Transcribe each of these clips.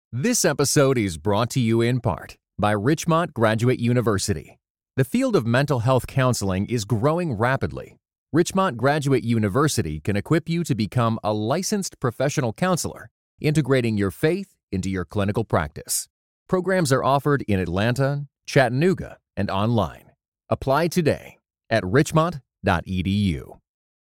This episode is brought to you in part by Richmont Graduate University. The field of mental health counseling is growing rapidly. Richmont Graduate University can equip you to become a licensed professional counselor, integrating your faith into your clinical practice. Programs are offered in Atlanta, Chattanooga, and online. Apply today at richmont.edu.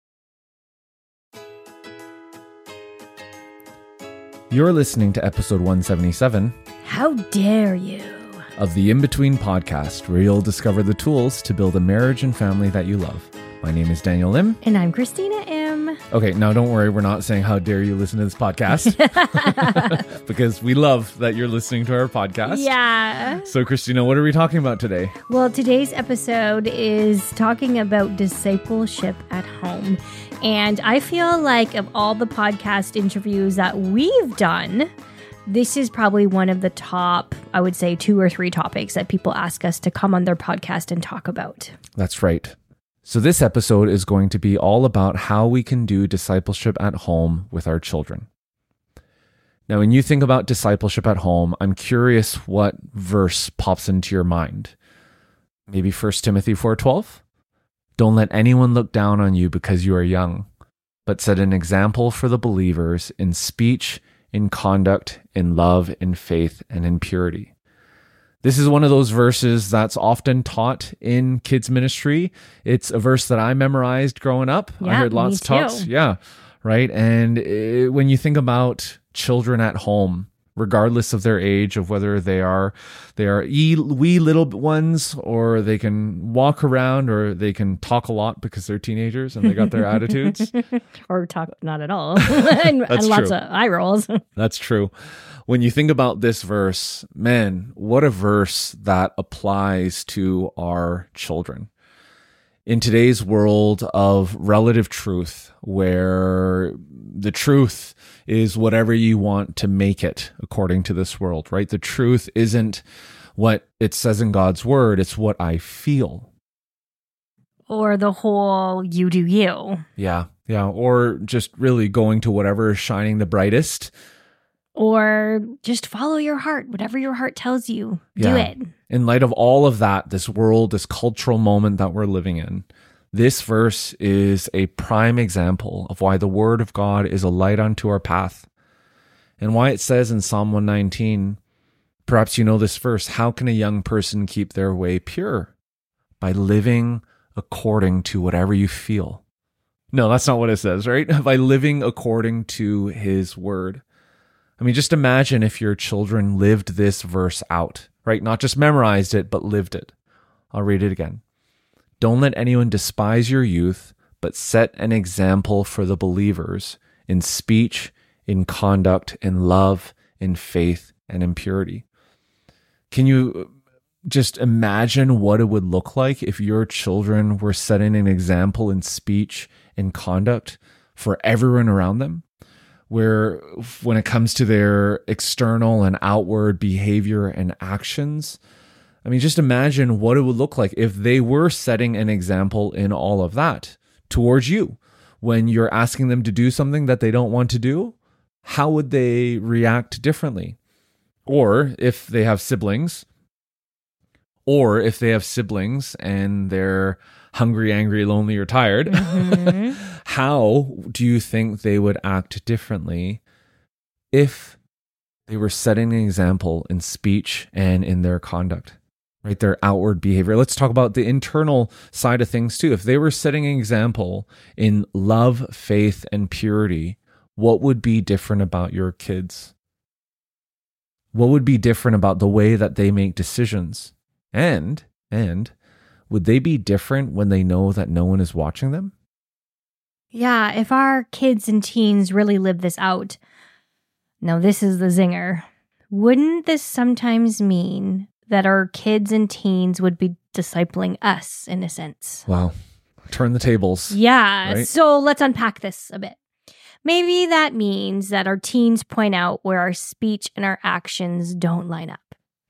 You're listening to episode 177 How dare you? of the In Between podcast, where you'll discover the tools to build a marriage and family that you love. My name is Daniel Lim. And I'm Christina M. Okay, now don't worry, we're not saying how dare you listen to this podcast because we love that you're listening to our podcast. Yeah. So, Christina, what are we talking about today? Well, today's episode is talking about discipleship at home. And I feel like of all the podcast interviews that we've done, this is probably one of the top, I would say, 2 or 3 topics that people ask us to come on their podcast and talk about. That's right. So this episode is going to be all about how we can do discipleship at home with our children. Now, when you think about discipleship at home, I'm curious what verse pops into your mind. Maybe 1 Timothy 4:12? Don't let anyone look down on you because you are young, but set an example for the believers in speech, in conduct, in love, in faith, and in purity. This is one of those verses that's often taught in kids ministry. It's a verse that I memorized growing up. Yeah, I heard lots of me talks. too. Yeah, right. And when you think about children at home, regardless of their age, of whether they are wee little ones, or they can walk around, or they can talk a lot because they're teenagers and they got their attitudes. Or talk not at all. and lots true. of eye rolls. That's true. When you think about this verse, man, what a verse that applies to our children. In today's world of relative truth, where the truth is whatever you want to make it according to this world, right? The truth isn't what it says in God's word, it's what I feel. Or the whole you do you. Yeah. Or just really going to whatever is shining the brightest. Or just follow your heart. Whatever your heart tells you, do it. In light of all of that, this world, this cultural moment that we're living in, this verse is a prime example of why the word of God is a light unto our path. And why it says in Psalm 119, perhaps you know this verse, how can a young person keep their way pure? By living according to whatever you feel. No, that's not what it says, right? By living according to his word. I mean, just imagine if your children lived this verse out, right? Not just memorized it, but lived it. I'll read it again. Don't let anyone despise your youth, but set an example for the believers in speech, in conduct, in love, in faith, and in purity. Can you just imagine what it would look like if your children were setting an example in speech, in conduct for everyone around them? Where when it comes to their external and outward behavior and actions, I mean, just imagine what it would look like if they were setting an example in all of that towards you. When you're asking them to do something that they don't want to do, how would they react differently? Or if they have siblings, and they're hungry, angry, lonely, or tired, how do you think they would act differently if they were setting an example in speech and in their conduct, right? Their outward behavior. Let's talk about the internal side of things too. If they were setting an example in love, faith, and purity, what would be different about your kids? What would be different about the way that they make decisions? And would they be different when they know that no one is watching them? Yeah, if our kids and teens really live this out, now this is the zinger, wouldn't this sometimes mean that our kids and teens would be discipling us in a sense? Wow. Turn the tables. Yeah, right? So let's unpack this a bit. Maybe that means that our teens point out where our speech and our actions don't line up.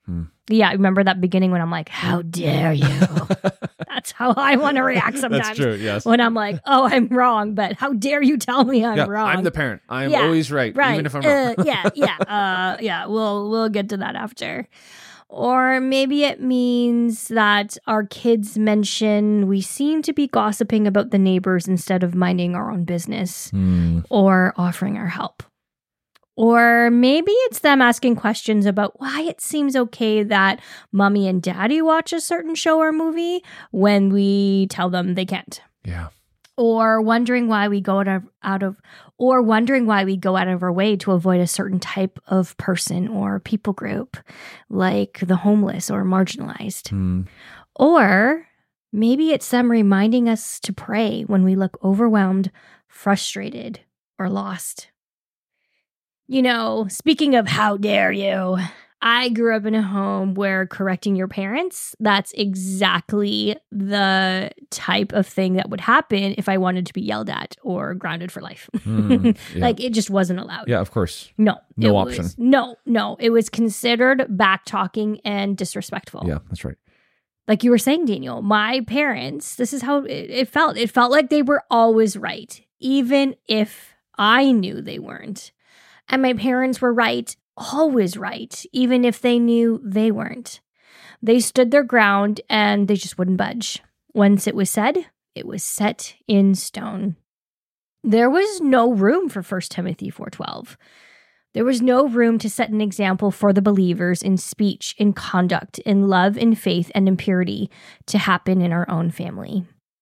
Yeah, I remember that beginning when I'm like, how dare you? That's how I want to react sometimes. That's true, yes. When I'm like, oh, I'm wrong, but how dare you tell me I'm wrong? I'm the parent. I'm always right, even if I'm wrong. We'll get to that after. Or maybe it means that our kids mention we seem to be gossiping about the neighbors instead of minding our own business or offering our help. Or maybe it's them asking questions about why it seems okay that mommy and daddy watch a certain show or movie when we tell them they can't. Yeah. Or wondering why we go out of our way to avoid a certain type of person or people group, like the homeless or marginalized. Or maybe it's them reminding us to pray when we look overwhelmed, frustrated, or lost. You know, speaking of how dare you, I grew up in a home where correcting your parents, that's exactly the type of thing that would happen if I wanted to be yelled at or grounded for life. Like, it just wasn't allowed. Yeah, of course. No option. It was considered back-talking and disrespectful. Yeah, that's right. Like you were saying, Daniel, my parents, this is how it felt. It felt like they were always right, even if I knew they weren't. And my parents were right, always right, even if they knew they weren't. They stood their ground and they just wouldn't budge. Once it was said, it was set in stone. There was no room for 1 Timothy 4:12. There was no room to set an example for the believers in speech, in conduct, in love, in faith, and in purity to happen in our own family.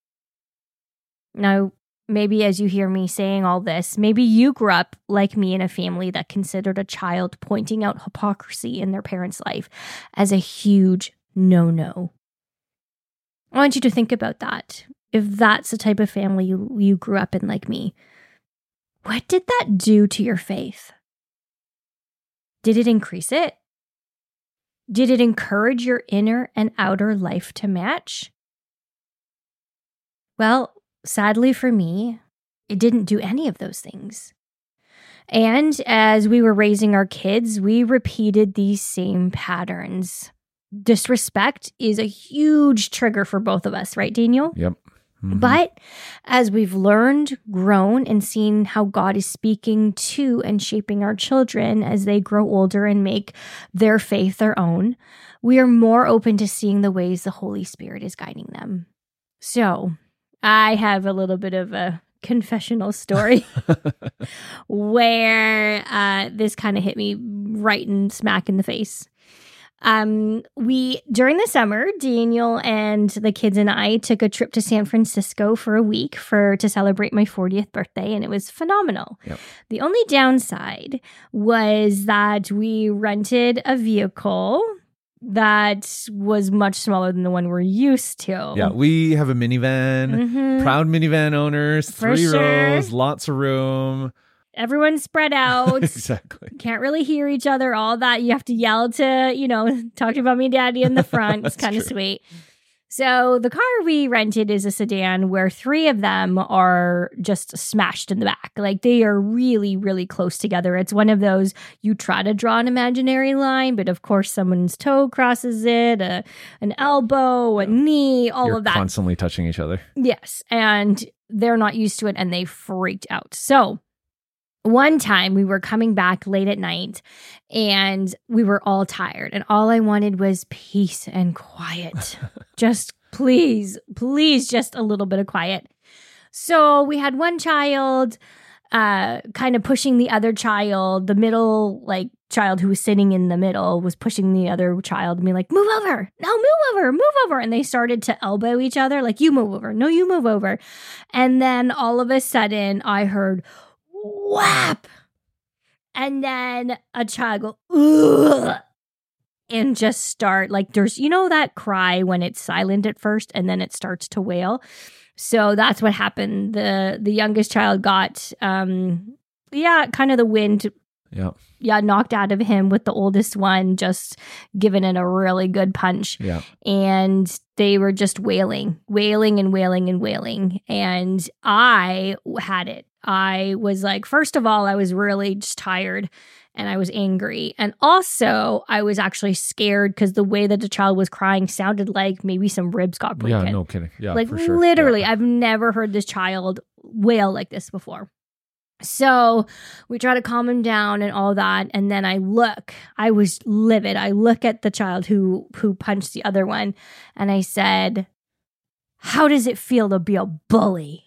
Now, maybe as you hear me saying all this, maybe you grew up like me in a family that considered a child pointing out hypocrisy in their parents' life as a huge no-no. I want you to think about that. If that's the type of family you grew up in like me, what did that do to your faith? Did it increase it? Did it encourage your inner and outer life to match? Well, sadly for me, it didn't do any of those things. And as we were raising our kids, we repeated these same patterns. Disrespect is a huge trigger for both of us, right, Daniel? Yep. But as we've learned, grown, and seen how God is speaking to and shaping our children as they grow older and make their faith their own, we are more open to seeing the ways the Holy Spirit is guiding them. So, I have a little bit of a confessional story where this kind of hit me right and smack in the face. During the summer, Daniel and the kids and I took a trip to San Francisco for a week to celebrate my 40th birthday, and it was phenomenal. Yep. The only downside was that we rented a vehicle that was much smaller than the one we're used to. Yeah, we have a minivan, proud minivan owners, For 3 sure. rows, lots of room. Everyone's spread out. Exactly. Can't really hear each other, all that. You have to yell to, talk to mommy and daddy in the front. It's kind of sweet. So the car we rented is a sedan where 3 of them are just smashed in the back. Like, they are really, really close together. It's one of those, you try to draw an imaginary line, but of course someone's toe crosses it, an elbow, a knee, all of that. Constantly touching each other. Yes. And they're not used to it and they freaked out. So one time we were coming back late at night and we were all tired and all I wanted was peace and quiet. Just please, just a little bit of quiet. So we had one child kind of pushing the other child. The middle child who was sitting in the middle was pushing the other child and being like, move over. No, move over. And they started to elbow each other like, you move over. No, you move over. And then all of a sudden I heard whap, and then a child go ugh, and just start there's that cry when it's silent at first and then it starts to wail. So that's what happened. The youngest child got kind of the wind knocked out of him, with the oldest one just giving it a really good punch. Yeah. And they were just wailing. And I had it. I was first of all, I was really just tired. and I was angry. And also, I was actually scared because the way that the child was crying sounded like maybe some ribs got broken. Yeah, no kidding. Yeah, like for sure. literally, Yeah. I've never heard this child wail like this before. So we try to calm him down and all that. And then I was livid. I look at the child who punched the other one, and I said, "How does it feel to be a bully?"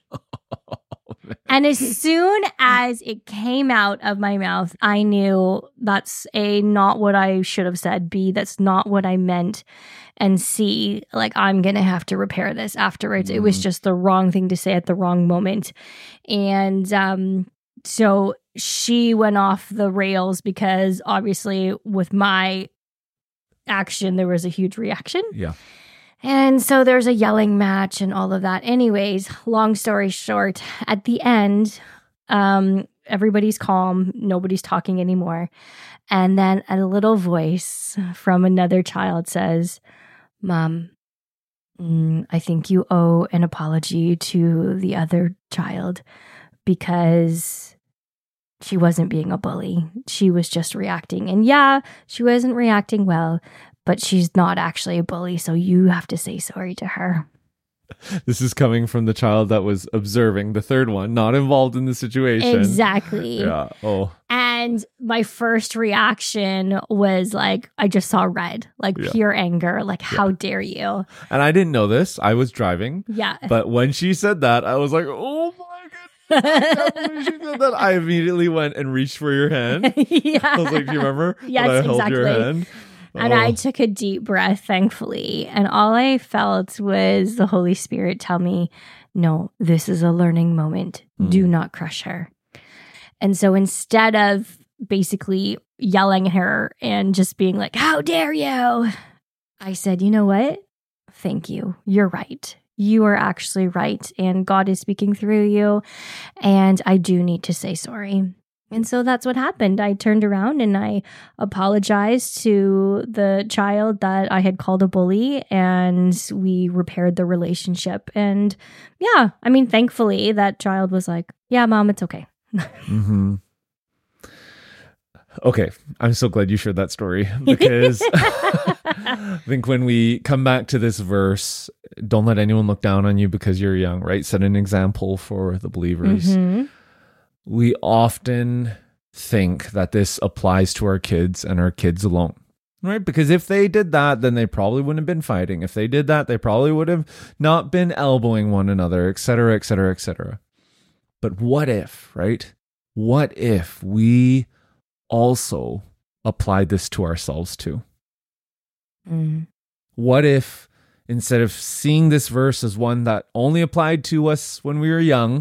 And as soon as it came out of my mouth, I knew that's A, not what I should have said, B, that's not what I meant, and C, like, I'm going to have to repair this afterwards. It was just the wrong thing to say at the wrong moment. And so she went off the rails because obviously with my action, there was a huge reaction. Yeah. And so there's a yelling match and all of that. Anyways, long story short, at the end, everybody's calm. Nobody's talking anymore. And then a little voice from another child says, "Mom, I think you owe an apology to the other child because she wasn't being a bully. She was just reacting. And yeah, she wasn't reacting well, but she's not actually a bully, so you have to say sorry to her." This is coming from the child that was observing, the third one, not involved in the situation. Exactly. Yeah. Oh. And my first reaction was like, I just saw red, like pure anger. Like, how dare you? And I didn't know this. I was driving. Yeah. But when she said that, I was like, oh my goodness. When she said that, I immediately went and reached for your hand. Yeah. I was like, do you remember? Yes, when I held your exactly. hand? And I took a deep breath, thankfully. And all I felt was the Holy Spirit tell me, no, this is a learning moment. Do not crush her. And so instead of basically yelling at her and just being like, how dare you? I said, you know what? Thank you. You're right. You are actually right. And God is speaking through you. And I do need to say sorry. And so that's what happened. I turned around and I apologized to the child that I had called a bully, and we repaired the relationship. And yeah, I mean, thankfully, that child was like, yeah, Mom, it's okay. Mm-hmm. Okay, I'm so glad you shared that story because I think when we come back to this verse, don't let anyone look down on you because you're young, right? Set an example for the believers. Mm-hmm. We often think that this applies to our kids and our kids alone, right? Because if they did that, then they probably wouldn't have been fighting. If they did that, they probably would have not been elbowing one another, et cetera, et cetera, et cetera. But what if, right? What if we also applied this to ourselves too? What if instead of seeing this verse as one that only applied to us when we were young,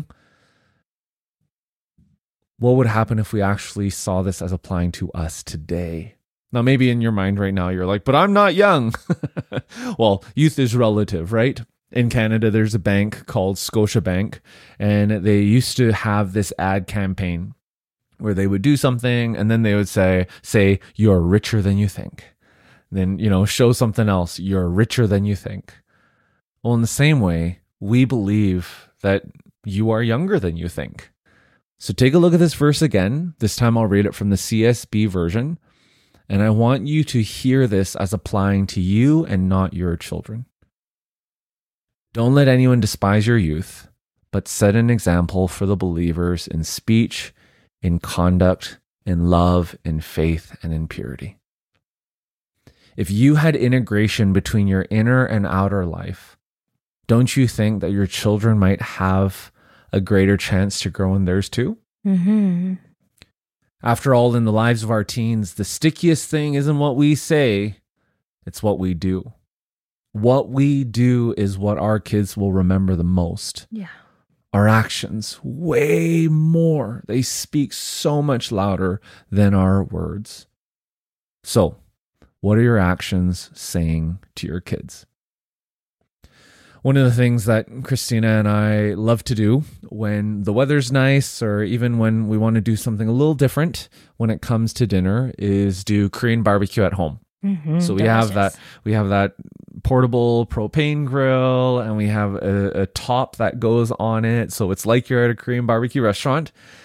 what would happen if we actually saw this as applying to us today? Now, maybe in your mind right now, you're like, but I'm not young. Well, youth is relative, right? In Canada, there's a bank called Scotiabank, and they used to have this ad campaign where they would do something and then they would say, you're richer than you think. Then, show something else. You're richer than you think. Well, in the same way, we believe that you are younger than you think. So take a look at this verse again. This time I'll read it from the CSB version. And I want you to hear this as applying to you and not your children. Don't let anyone despise your youth, but set an example for the believers in speech, in conduct, in love, in faith, and in purity. If you had integration between your inner and outer life, don't you think that your children might have a greater chance to grow in theirs too? Mm-hmm. After all, in the lives of our teens, the stickiest thing isn't what we say, it's what we do. What we do is what our kids will remember the most. Yeah. Our actions, way more. They speak so much louder than our words. So, what are your actions saying to your kids? One of the things that Christina and I love to do when the weather's nice or even when we want to do something a little different when it comes to dinner is do Korean barbecue at home. Mm-hmm. So we have that portable propane grill and we have a top that goes on it. So it's like you're at a Korean barbecue restaurant.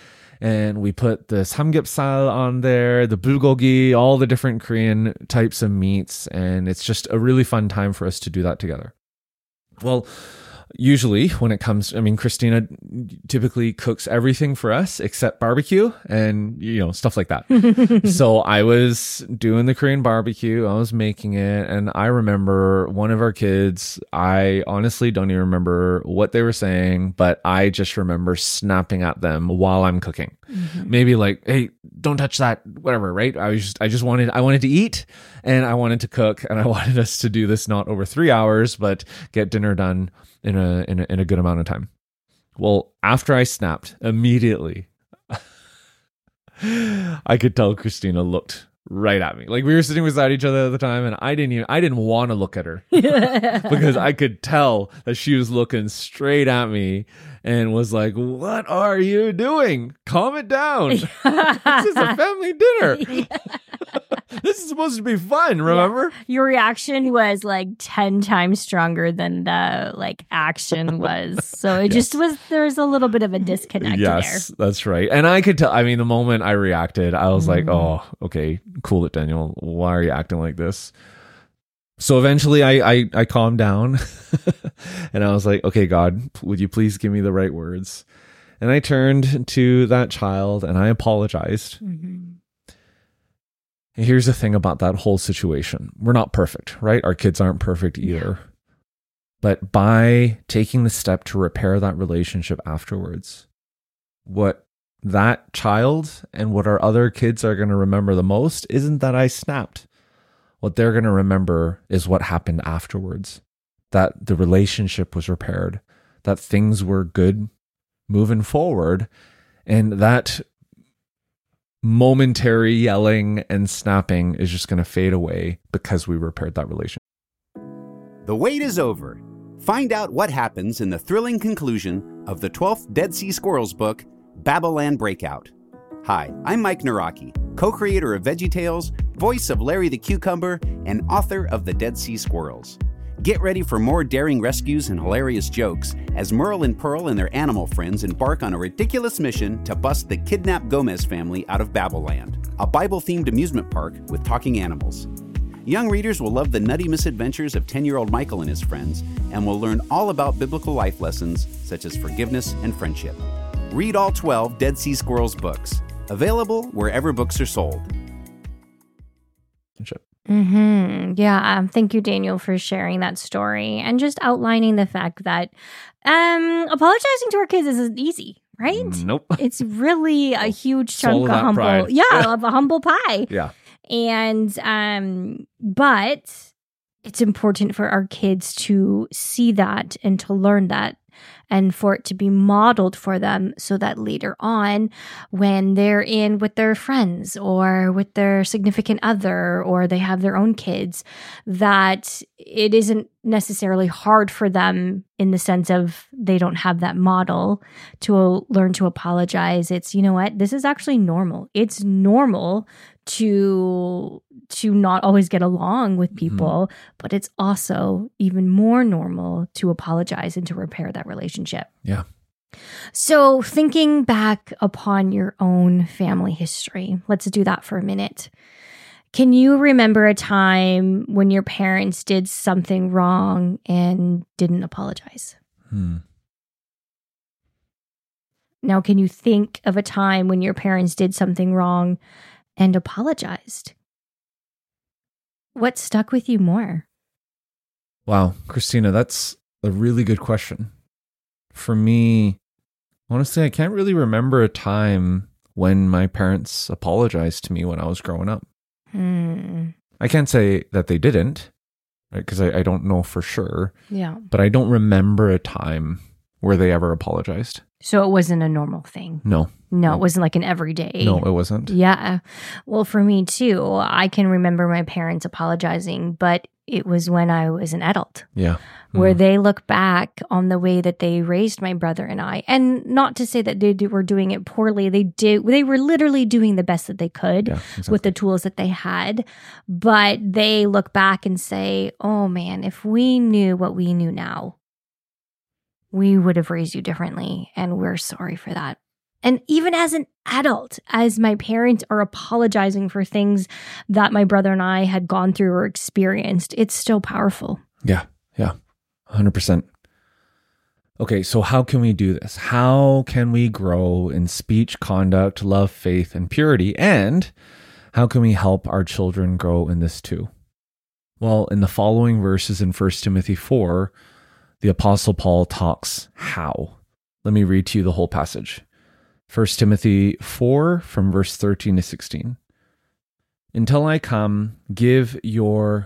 And we put the samgyeopsal on there, the bulgogi, all the different Korean types of meats. And it's just a really fun time for us to do that together. Well, usually when it comes, I mean, Christina typically cooks everything for us except barbecue and, stuff like that. So I was doing the Korean barbecue, I was making it. And I remember one of our kids, I honestly don't even remember what they were saying, but I just remember snapping at them while I'm cooking. Maybe like, hey, don't touch that, whatever, right? I wanted to eat and I wanted to cook and I wanted us to do this not over 3 hours, but get dinner done in a good amount of time. Well, after I snapped, immediately, I could tell Christina looked right at me. Like we were sitting beside each other at the time, and I didn't want to look at her because I could tell that she was looking straight at me and was like, "What are you doing? Calm it down. This is a family dinner." This is supposed to be fun, remember? Yeah. Your reaction was like 10 times stronger than the action was. So it just was, there's a little bit of a disconnect there. Yes, that's right. And I could tell, I mean, the moment I reacted, I was like, oh, okay, cool it, Daniel. Why are you acting like this? So eventually I calmed down and I was like, okay, God, would you please give me the right words? And I turned to that child and I apologized. And here's the thing about that whole situation. We're not perfect, right? Our kids aren't perfect either. Yeah. But by taking the step to repair that relationship afterwards, what that child and what our other kids are going to remember the most isn't that I snapped. What they're going to remember is what happened afterwards. That the relationship was repaired, that things were good moving forward, and that momentary yelling and snapping is just going to fade away because we repaired that relationship. The wait is over. Find out what happens in the thrilling conclusion of the 12th Dead Sea Squirrels book, Babylon Breakout. Hi, I'm Mike Naraki, co-creator of VeggieTales, voice of Larry the Cucumber, and author of The Dead Sea Squirrels. Get ready for more daring rescues and hilarious jokes as Merle and Pearl and their animal friends embark on a ridiculous mission to bust the kidnapped Gomez family out of Babylon, a Bible-themed amusement park with talking animals. Young readers will love the nutty misadventures of 10-year-old Michael and his friends and will learn all about biblical life lessons such as forgiveness and friendship. Read all 12 Dead Sea Squirrels books. Available wherever books are sold. Yeah. Thank you, Daniel, for sharing that story and just outlining the fact that apologizing to our kids isn't easy, right? Nope. It's really a huge chunk of humble, pride. Of a humble pie. Yeah. And but it's important for our kids to see that and to learn that, and for it to be modeled for them so that later on, when they're in with their friends or with their significant other or they have their own kids, that it isn't necessarily hard for them in the sense of they don't have that model to learn to apologize. It's, you know what, this is actually normal. It's normal to not always get along with people, but it's also even more normal to apologize and to repair that relationship. Yeah. So thinking back upon your own family history, let's do that for a minute. Can you remember a time when your parents did something wrong and didn't apologize? Now, can you think of a time when your parents did something wrong and apologized? What stuck with you more? Wow, Christina, that's a really good question. For me, honestly, I can't really remember a time when my parents apologized to me when I was growing up. I can't say that they didn't, right? Because I don't know for sure. Yeah. But I don't remember a time where they ever apologized. So it wasn't a normal thing? No, it wasn't like an everyday. No, it wasn't. Yeah. Well, for me too, I can remember my parents apologizing, but it was when I was an adult. Yeah. Where they look back on the way that they raised my brother and I. And not to say that they were doing it poorly. They were literally doing the best that they could with the tools that they had. But they look back and say, oh man, if we knew what we knew now, we would have raised you differently. And we're sorry for that. And even as an adult, as my parents are apologizing for things that my brother and I had gone through or experienced, it's still powerful. Yeah, 100%. Okay, so how can we do this? How can we grow in speech, conduct, love, faith, and purity? And how can we help our children grow in this too? Well, in the following verses in 1 Timothy 4, the Apostle Paul talks how. Let me read to you the whole passage. 1 Timothy 4 from verse 13 to 16. Until I come, give your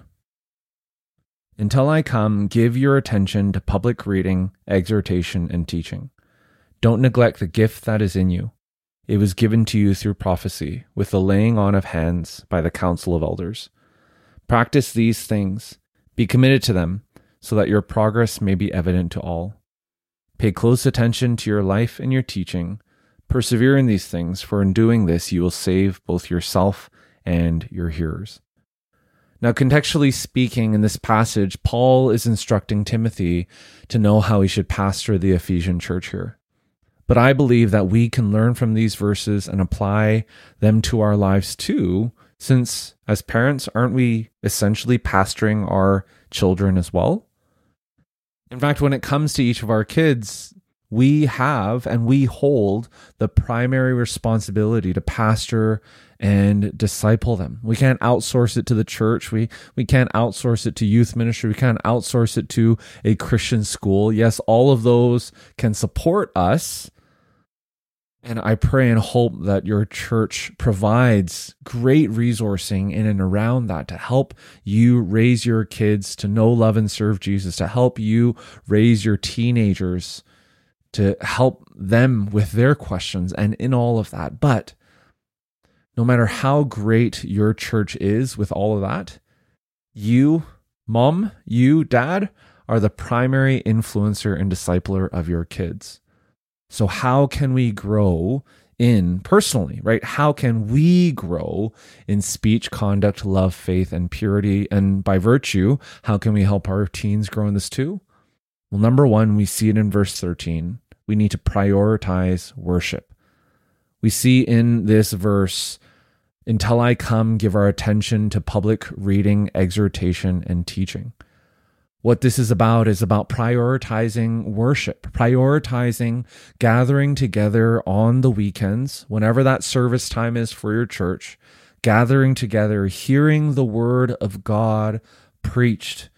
attention to public reading, exhortation, and teaching. Don't neglect the gift that is in you. It was given to you through prophecy, with the laying on of hands by the council of elders. Practice these things. Be committed to them, so that your progress may be evident to all. Pay close attention to your life and your teaching. Persevere in these things, for in doing this you will save both yourself and your hearers. Now, contextually speaking, in this passage, Paul is instructing Timothy to know how he should pastor the Ephesian church here. But I believe that we can learn from these verses and apply them to our lives too, since as parents, aren't we essentially pastoring our children as well? In fact, when it comes to each of our kids, we have and we hold the primary responsibility to pastor and disciple them. We can't outsource it to the church. We can't outsource it to youth ministry. We can't outsource it to a Christian school. Yes, all of those can support us. And I pray and hope that your church provides great resourcing in and around that to help you raise your kids to know, love, and serve Jesus, to help you raise your teenagers, to help them with their questions and in all of that. But no matter how great your church is with all of that, you, mom, you, dad, are the primary influencer and discipler of your kids. So how can we grow in personally, right? How can we grow in speech, conduct, love, faith, and purity? And by virtue, how can we help our teens grow in this too? Well, number one, we see it in verse 13. We need to prioritize worship. We see in this verse, until I come, give our attention to public reading, exhortation, and teaching. What this is about prioritizing worship, prioritizing gathering together on the weekends, whenever that service time is for your church, gathering together, hearing the word of God preached,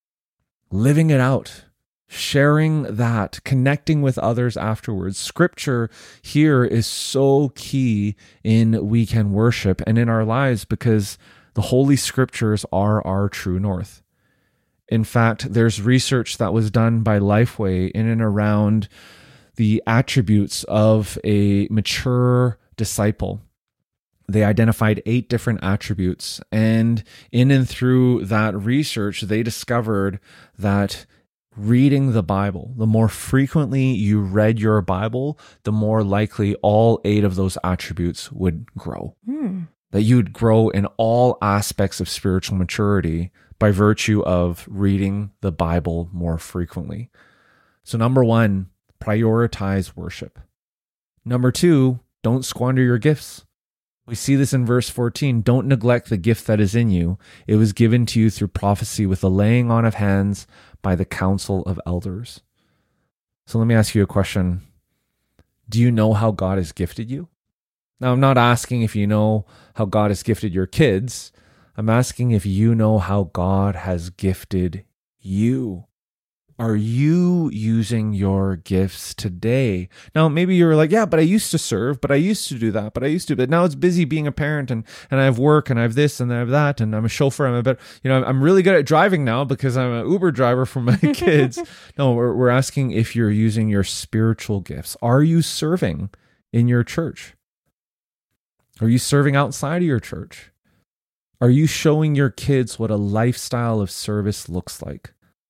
living it out, sharing that, connecting with others afterwards. Scripture here is so key in weekend worship and in our lives because the Holy Scriptures are our true north. In fact, there's research that was done by Lifeway in and around the attributes of a mature disciple. They identified 8 different attributes, and in and through that research, they discovered that reading the Bible, the more frequently you read your Bible, the more likely all 8 of those attributes would grow. That you'd grow in all aspects of spiritual maturity by virtue of reading the Bible more frequently. So number one, prioritize worship. Number two, don't squander your gifts. We see this in verse 14. Don't neglect the gift that is in you. It was given to you through prophecy with the laying on of hands by the council of elders. So let me ask you a question. Do you know how God has gifted you? Now, I'm not asking if you know how God has gifted your kids. I'm asking if you know how God has gifted you. Are you using your gifts today? Now, maybe you're like, yeah, but I used to serve, but I used to do that, but now it's busy being a parent and I have work and I have this and I have that and I'm a chauffeur. I'm really good at driving now because I'm an Uber driver for my kids. No, we're asking if you're using your spiritual gifts. Are you serving in your church? Are you serving outside of your church? Are you showing your kids what a lifestyle of service looks like?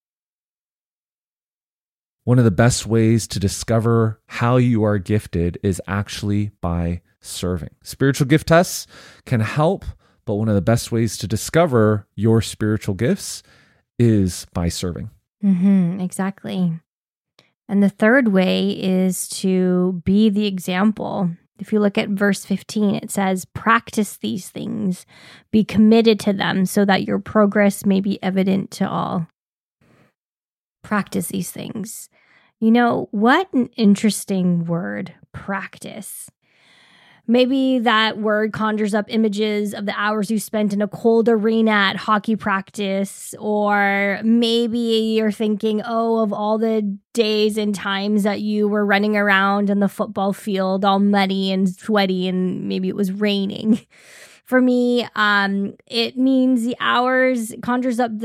One of the best ways to discover how you are gifted is actually by serving. Spiritual gift tests can help, but one of the best ways to discover your spiritual gifts is by serving. Exactly. And the third way is to be the example. If you look at verse 15, it says, practice these things, be committed to them so that your progress may be evident to all. Practice these things. You know, what an interesting word, practice. Maybe that word conjures up images of the hours you spent in a cold arena at hockey practice, or maybe you're thinking, of all the days and times that you were running around in the football field all muddy and sweaty, and maybe it was raining. For me, it means the hours conjures up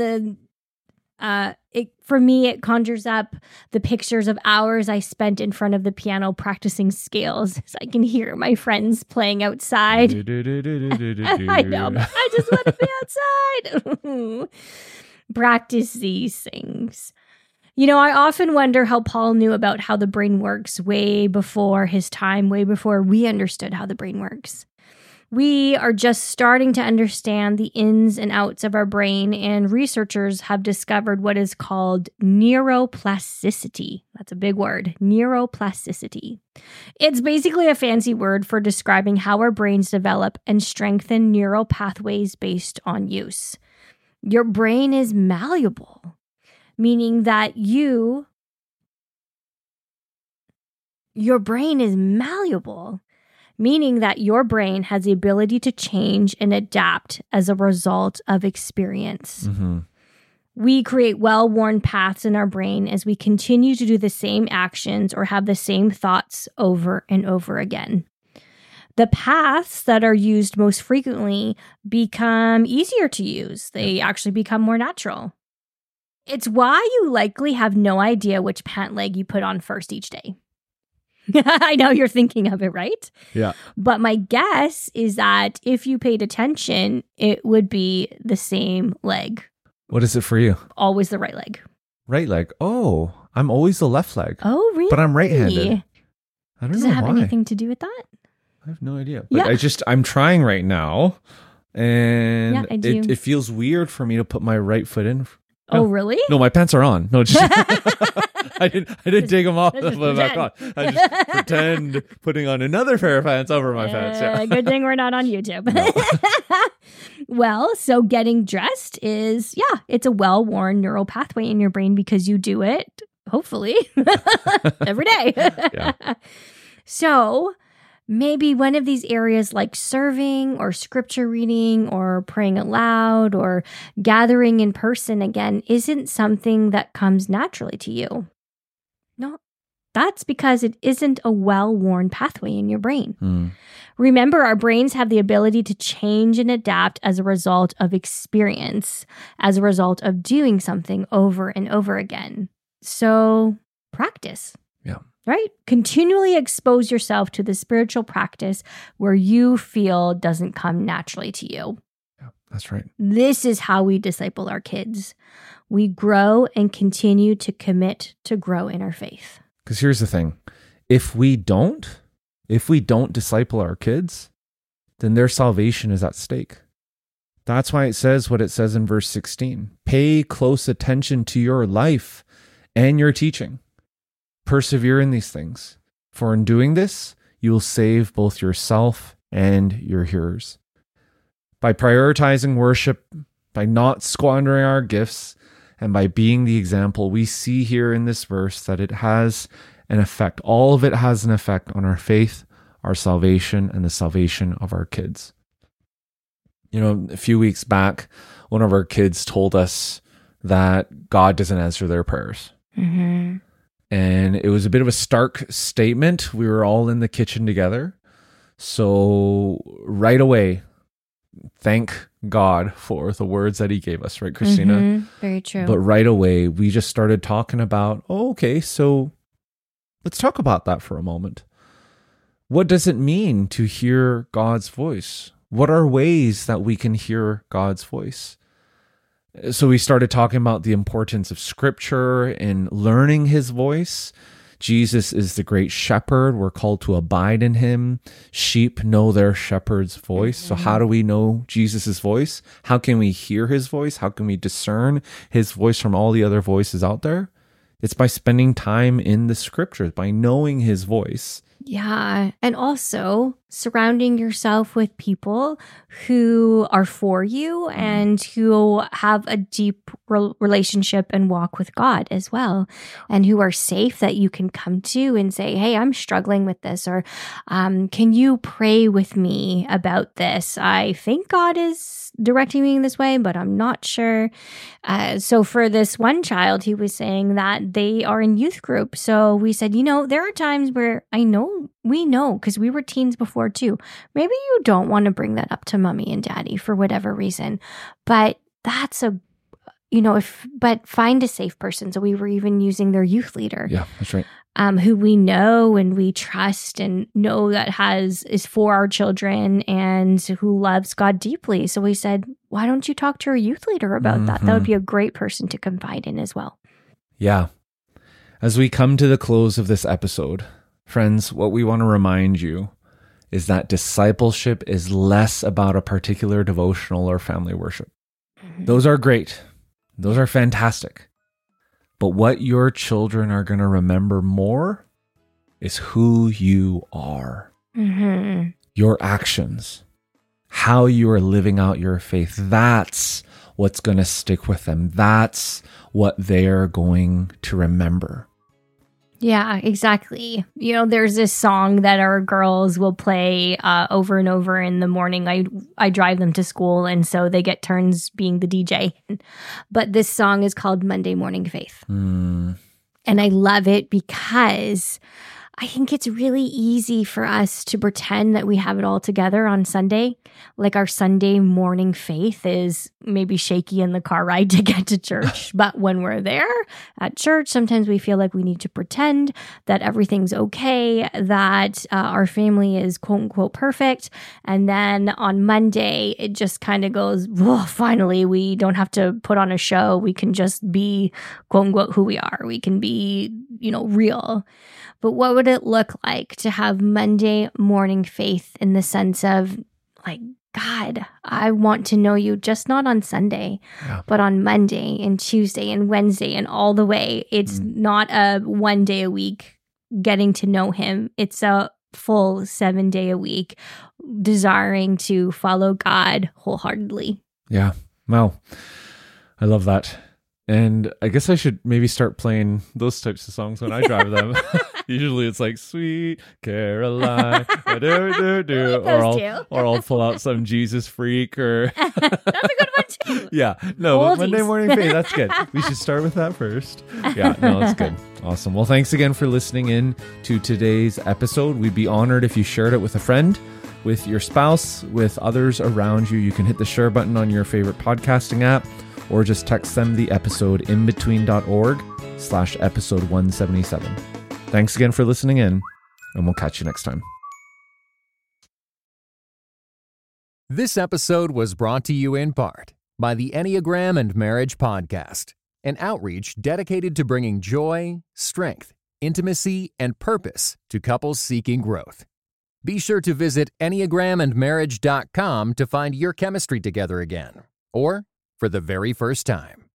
it conjures up the pictures of hours I spent in front of the piano practicing scales, so I can hear my friends playing outside. I know, but I just want to be outside. Practice these things. You know, I often wonder how Paul knew about how the brain works way before his time, way before we understood how the brain works. We are just starting to understand the ins and outs of our brain, and researchers have discovered what is called neuroplasticity. That's a big word, neuroplasticity. It's basically a fancy word for describing how our brains develop and strengthen neural pathways based on use. Your brain is malleable, meaning that your brain is malleable. Meaning that your brain has the ability to change and adapt as a result of experience. Mm-hmm. We create well-worn paths in our brain as we continue to do the same actions or have the same thoughts over and over again. The paths that are used most frequently become easier to use. They actually become more natural. It's why you likely have no idea which pant leg you put on first each day. I know you're thinking of it, right? Yeah. But my guess is that if you paid attention, it would be the same leg. What is it for you? Always the right leg. Right leg. Oh, I'm always the left leg. Oh, really? But I'm right-handed. I don't know Does it have why. anything to do with that? I have no idea. But I'm trying right now, and it feels weird for me to put my right foot in. Oh, really? No, my pants are on. No, just I didn't take them off. Back on. I just pretend putting on another pair of pants over my pants. Yeah. Good thing we're not on YouTube. No. Well, so getting dressed is, it's a well-worn neural pathway in your brain because you do it, hopefully, every day. Yeah. So maybe one of these areas like serving or scripture reading or praying aloud or gathering in person again isn't something that comes naturally to you. No, that's because it isn't a well-worn pathway in your brain. Remember, our brains have the ability to change and adapt as a result of experience, as a result of doing something over and over again. So practice. Yeah. Right? Continually expose yourself to the spiritual practice where you feel doesn't come naturally to you. Yeah, that's right. This is how we disciple our kids. We grow and continue to commit to grow in our faith. Because here's the thing. If we don't disciple our kids, then their salvation is at stake. That's why it says what it says in verse 16. Pay close attention to your life and your teaching. Persevere in these things, for in doing this, you will save both yourself and your hearers. By prioritizing worship, by not squandering our gifts, and by being the example, we see here in this verse that it has an effect. All of it has an effect on our faith, our salvation, and the salvation of our kids. You know, a few weeks back, one of our kids told us that God doesn't answer their prayers. Mm-hmm. And it was a bit of a stark statement. We were all in the kitchen together. So right away, thank God for the words that he gave us, right, Christina? Mm-hmm. Very true. But right away, we just started talking about, so let's talk about that for a moment. What does it mean to hear God's voice? What are ways that we can hear God's voice? So we started talking about the importance of scripture and learning his voice. Jesus is the great shepherd. We're called to abide in him. Sheep know their shepherd's voice. So how do we know Jesus' voice? How can we hear his voice? How can we discern his voice from all the other voices out there? It's by spending time in the scriptures, by knowing his voice. Yeah. And also surrounding yourself with people who are for you and who have a deep relationship and walk with God as well, and who are safe that you can come to and say, hey, I'm struggling with this, or can you pray with me about this? I think God is directing me in this way, but I'm not sure. So for this one child, he was saying that they are in youth group. So we said, there are times where we know, because we were teens before too. Maybe you don't want to bring that up to mommy and daddy for whatever reason, but that's but find a safe person. So we were even using their youth leader. Yeah, that's right. Who we know and we trust and know that is for our children and who loves God deeply. So we said, why don't you talk to your youth leader about that? That would be a great person to confide in as well. Yeah. As we come to the close of this episode, friends, what we want to remind you is that discipleship is less about a particular devotional or family worship. Those are great. Those are fantastic. But what your children are going to remember more is who you are, your actions, how you are living out your faith. That's what's going to stick with them. That's what they're going to remember. Yeah, exactly. There's this song that our girls will play over and over in the morning. I drive them to school, and so they get turns being the DJ. But this song is called Monday Morning Faith. And I love it because I think it's really easy for us to pretend that we have it all together on Sunday. Like our Sunday morning faith is maybe shaky in the car ride to get to church. But when we're there at church, sometimes we feel like we need to pretend that everything's okay, that our family is quote unquote perfect. And then on Monday, it just kind of goes, finally, we don't have to put on a show. We can just be quote unquote who we are. We can be, real. But what would it look like to have Monday morning faith in the sense of like, God, I want to know you, just not on Sunday, but on Monday and Tuesday and Wednesday and all the way. It's not a 1 day a week getting to know him. It's a full 7 day a week desiring to follow God wholeheartedly. Yeah. Wow. I love that. And I guess I should maybe start playing those types of songs when I drive them. Usually it's like Sweet Caroline, or I'll pull out some Jesus Freak or that's a good one too. Yeah, no, but Monday Morning Faith, that's good. We should start with that first. Yeah, no, that's good. Awesome. Well, thanks again for listening in to today's episode. We'd be honored if you shared it with a friend, with your spouse, with others around you. You can hit the share button on your favorite podcasting app, or just text them the episode inbetween.org/episode 177. Thanks again for listening in, and we'll catch you next time. This episode was brought to you in part by the Enneagram and Marriage Podcast, an outreach dedicated to bringing joy, strength, intimacy, and purpose to couples seeking growth. Be sure to visit enneagramandmarriage.com to find your chemistry together again, or for the very first time.